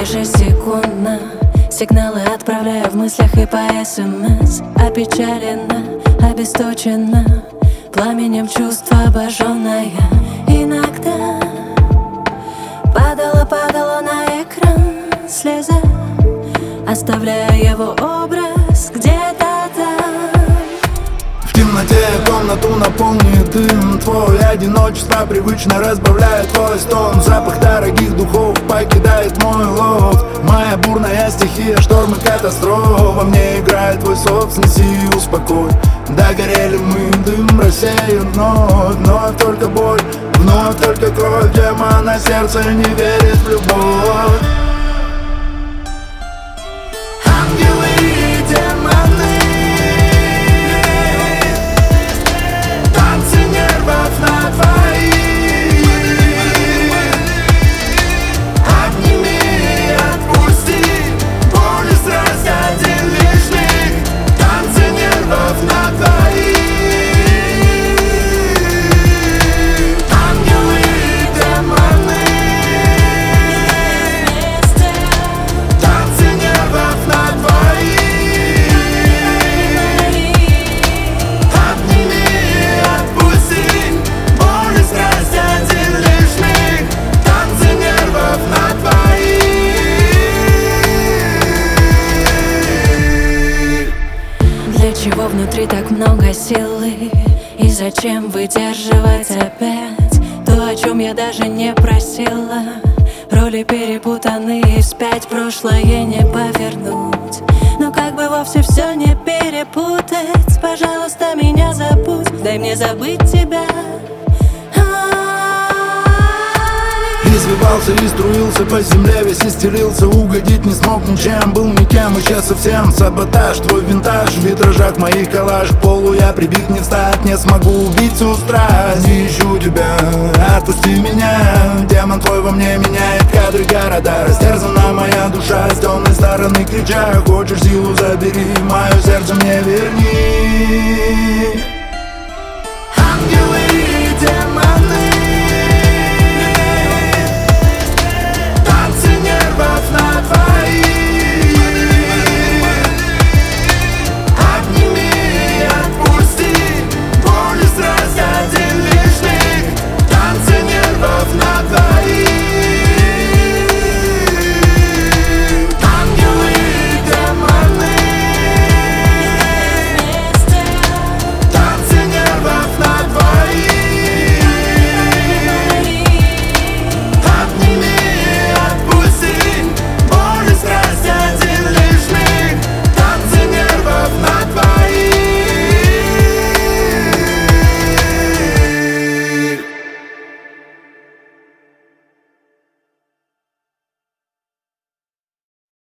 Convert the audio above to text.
ежесекундно сигналы отправляю в мыслях и по СМС. Опечалена, обесточена, пламенем чувства обожженная. Иногда падала на экран слеза, оставляя его образ где-то там. В темноте комнату наполнит дым твой. Одиночество привычно разбавляет твой стон. Запах дорогих духов покидает мой лофт. Моя бурная стихия, штормы, катастроф. Во мне играет твой сок, снеси и успокой. Догорели мы, дым рассеян вновь. Вновь только боль, вновь только кровь. Демон на сердце не верит в любовь. Ангелы и демоны, танцы нервов на двоих. Обними и отпусти, боль и страсть один лишних. Танцы нервов на двоих. Ангелы и демоны, танцы нервов на двоих. Обними и отпусти, боль и страсть один лишних. Танцы нервов на двоих. Для чего внутри так много силы? И зачем выдерживать опять то, о чем я даже не просила? Роли перепутаны и вспять прошлое не повернуть. Но как бы вовсе все не перепутать, пожалуйста, меня забудь, дай мне забыть тебя. Извивался и струился по земле, весь истерился, угодить не смог ничем. Был никем, исчез совсем. Саботаж, твой винтаж, в витражах моих коллаж. К полу я прибит, не встать, не смогу убить всю страсть. Не ищу тебя, отпусти меня. Демон твой во мне меняет кадры города. Растерзана моя душа, с темной стороны крича: хочешь силу, забери, мое сердце мне верни.